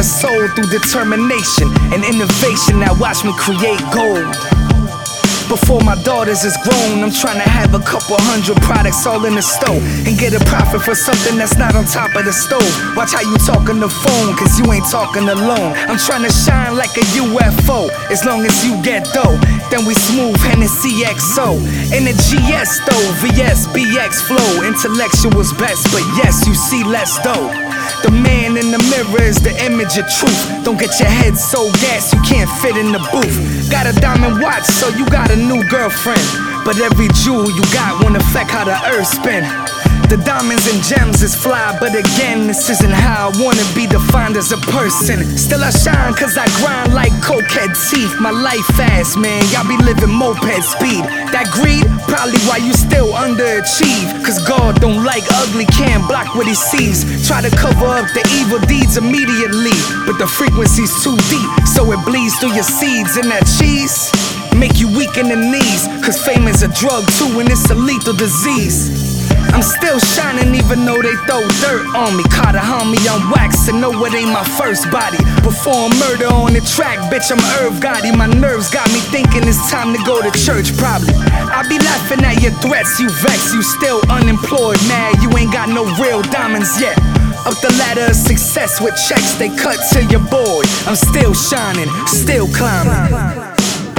soul through determination and innovation. Now watch me create gold. Before my daughters is grown, I'm trying to have a couple hundred products all in the stove and get a profit for something that's not on top of the stove. Watch how you talk on the phone, cause you ain't talking alone. I'm trying to shine like a UFO. As long as you get dough, then we smooth Hennessy XO. In the GS though, VS, BX flow. Intellectual's best, but yes, you see less though. The man in the mirror is the image of truth. Don't get your head so gassed you can't fit in the booth. Got a diamond watch, so you got a new girlfriend. But every jewel you got won't affect how the earth spin. The diamonds and gems is fly, but again, this isn't how I wanna be defined as a person. Still I shine cause I grind like cokehead teeth. My life fast, man, y'all be living moped speed. That greed, probably why you still underachieve. Cause God don't like ugly, can't block what he sees. Try to cover up the evil deeds immediately, but the frequency's too deep, so it bleeds through your seeds. And that cheese make you weak in the knees, cause fame is a drug too and it's a lethal disease. I'm still shining even though they throw dirt on me. Caught a homie on wax and know it ain't my first body. Perform murder on the track, bitch, I'm Irv Gotti. My nerves got me thinking it's time to go to church probably. I be laughing at your threats, you vex, you still unemployed, mad you ain't got no real diamonds yet. Up the ladder of success with checks they cut to your boy. I'm still shining, still climbing.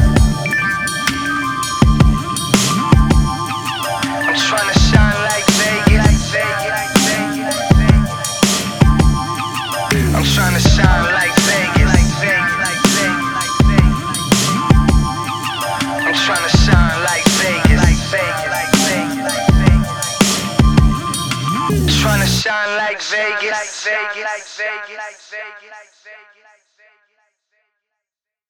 I'm trying to shine like Vegas. I'm trying to shine like Vegas. Trying to shine like Vegas.